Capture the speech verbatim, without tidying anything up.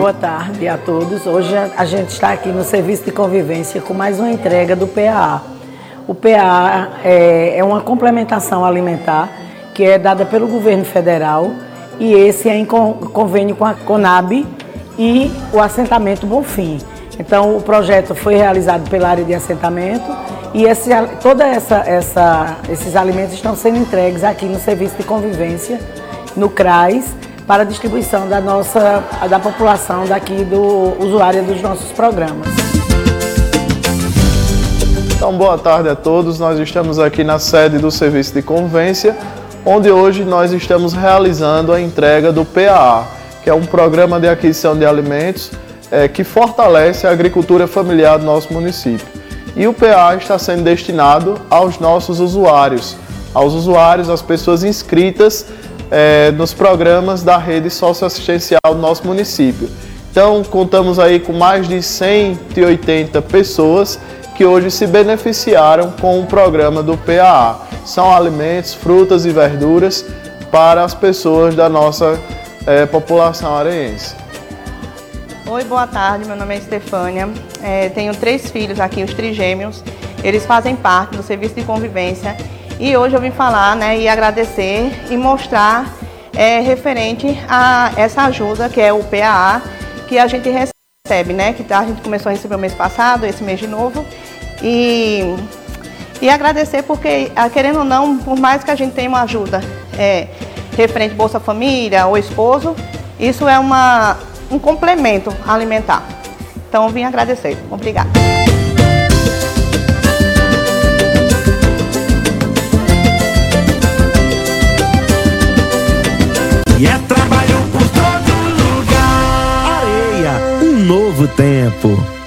boa tarde a todos. Hoje a gente está aqui no Serviço de Convivência com mais uma entrega do P A A. O P A A é, é uma complementação alimentar que é dada pelo governo federal e esse é em convênio com a CONAB e o assentamento Bonfim. Então o projeto foi realizado pela área de assentamento e esse, toda essa, essa, esses alimentos estão sendo entregues aqui no Serviço de Convivência, no CRAS, para a distribuição da, nossa, da população daqui, do usuária dos nossos programas. Então, boa tarde a todos. Nós estamos aqui na sede do Serviço de Convivência, onde hoje nós estamos realizando a entrega do P A A, que é um programa de aquisição de alimentos é, que fortalece a agricultura familiar do nosso município. E o P A A está sendo destinado aos nossos usuários, aos usuários, às pessoas inscritas É, nos programas da rede socioassistencial do nosso município. Então, contamos aí com mais de cento e oitenta pessoas que hoje se beneficiaram com o programa do P A A. São alimentos, frutas e verduras para as pessoas da nossa é, população areense. Oi, boa tarde, meu nome é Estefânia, é, tenho três filhos aqui, os trigêmeos, eles fazem parte do Serviço de Convivência. E hoje eu vim falar, né, e agradecer e mostrar é, referente a essa ajuda que é o P A A, que a gente recebe, né, que a gente começou a receber o mês passado, esse mês de novo. E, e agradecer porque, querendo ou não, por mais que a gente tenha uma ajuda é, referente Bolsa Família ou esposo, isso é uma, um complemento alimentar. Então eu vim agradecer. Obrigada. E é trabalho por todo lugar. Areia, um novo tempo.